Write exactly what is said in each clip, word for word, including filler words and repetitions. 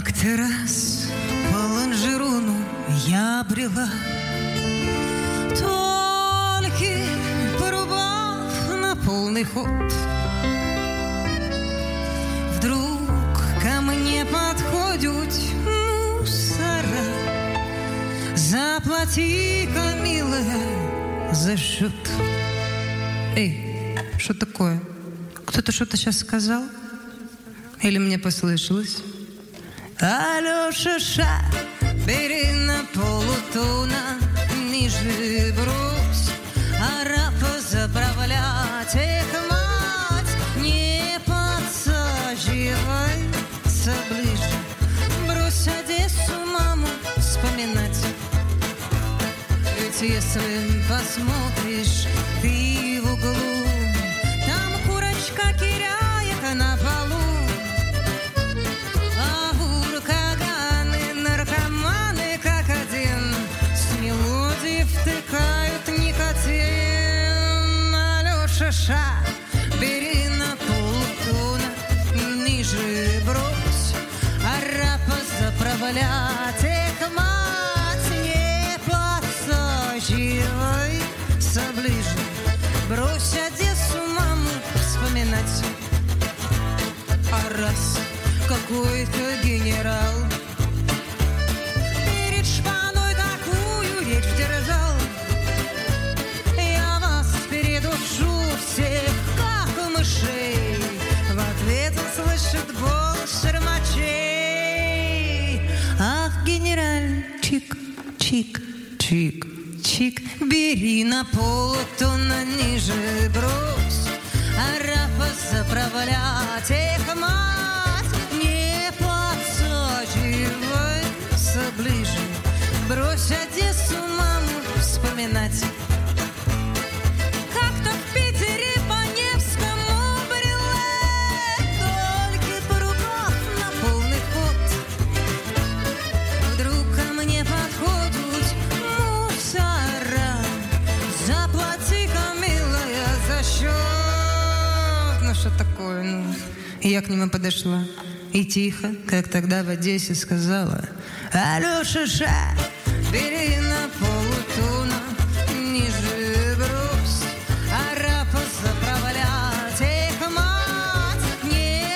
Как-то раз по лонжерону я брела, только порубав на полный ход. Вдруг ко мне подходят мусора. Заплати-ка, милая, за счет. Эй, что такое? Кто-то что-то сейчас сказал? Или мне послышалось? Алёша, ша, бери на полутона, ниже брось, арапа заправлять, эх, мать, не подсаживайся ближе, брось Одессу, маму, вспоминать. Ведь если посмотришь ты в углу, там курочка киряет на полу. Втыкают никотин. Алёша, ша, бери на полтона, ниже брось, арапа заправлять, эх, мать, не подсаживайся ближе, брось Одессу, маму, вспоминать. А раз какой-то генерал держал, я вас передушу всех, как мышей. В ответ он слышит гол шермачей. Ах, генеральчик, чик, чик, чик, бери на полтона, ниже брось, арапа заправлять, эх, мать, не подсаживайся ближе, брось Одессу, маму, вспоминать. Как-то в Питере по Невскому брела, только поругав на полный ход. Вдруг ко мне подходят мусора. Заплати-ка, милая, за счет. Ну что такое? Ну, я к нему подошла и тихо, как тогда в Одессе, сказала: Алёша, ша, бери на полутона, ниже брось, арапа заправлять, эх, мать, не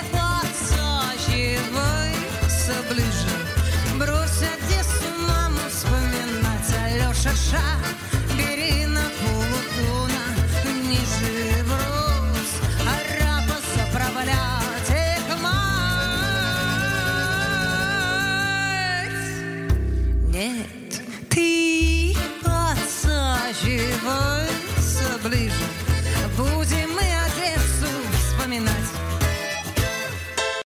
подсаживайся ближе, брось Одессу, маму, вспоминать. Алёша, ша, бери на полутона, ниже брось, арапа заправлять, эх, мать. Нет, ты подсаживайся ближе,